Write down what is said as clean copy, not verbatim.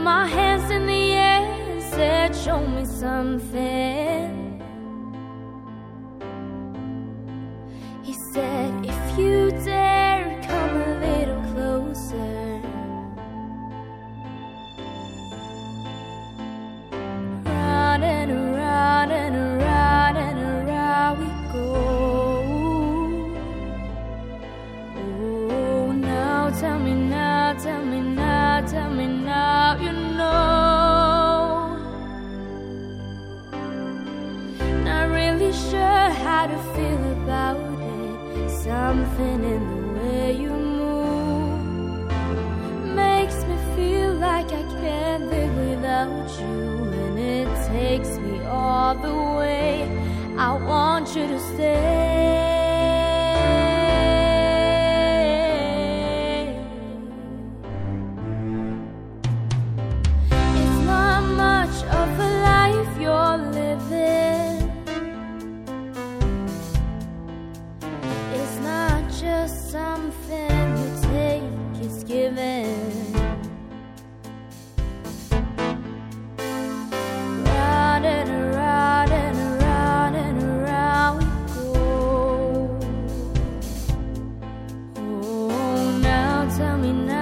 my hands in the air and said, show me something. He said, if you dare, come a little closer. Round and around and around and around we go. Oh, now tell me now, tell me now, tell me now, you know. Not really sure how to feel about it. Something in the way you move makes me feel like I can't live without you, and it takes me all the way. I want you to stay. It's not much of a life you're living. It's not just something you take, it's given. Round and around and around and around we go. Oh, now tell me now.